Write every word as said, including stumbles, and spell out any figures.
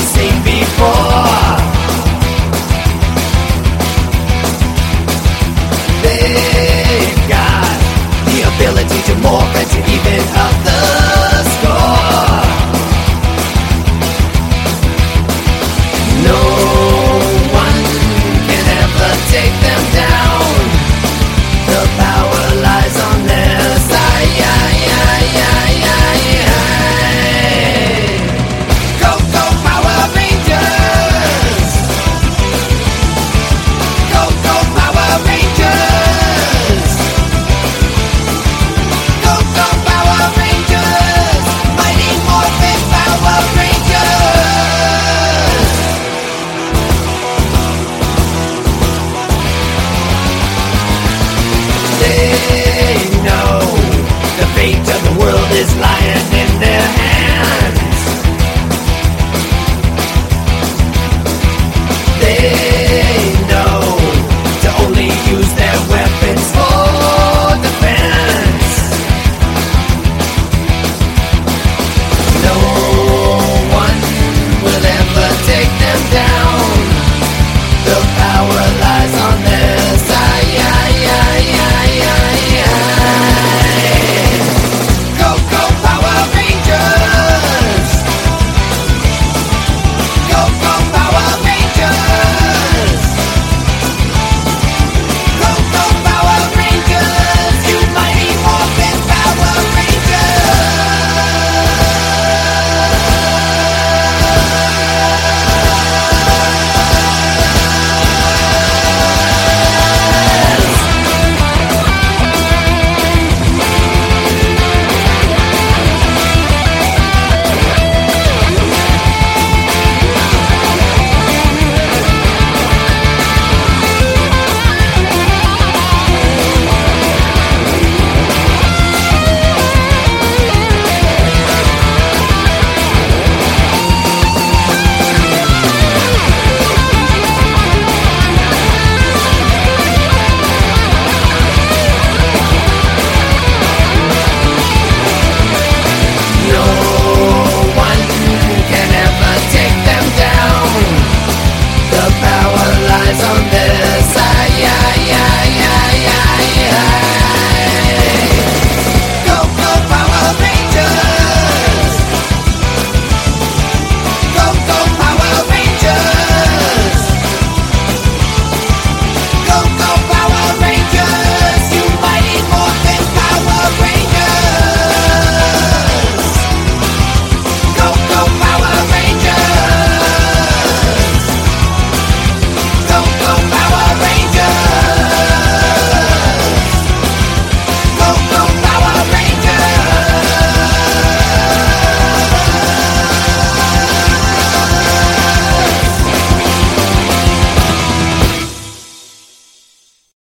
seen before. They've got the ability to morph and to even up the score. No one can ever take them down. The power lies on their side. Go, go, Power Rangers! Go, go, Power Rangers! Go, go, Power Rangers! Mighty Morphin Power Rangers! They know the fate of the world is like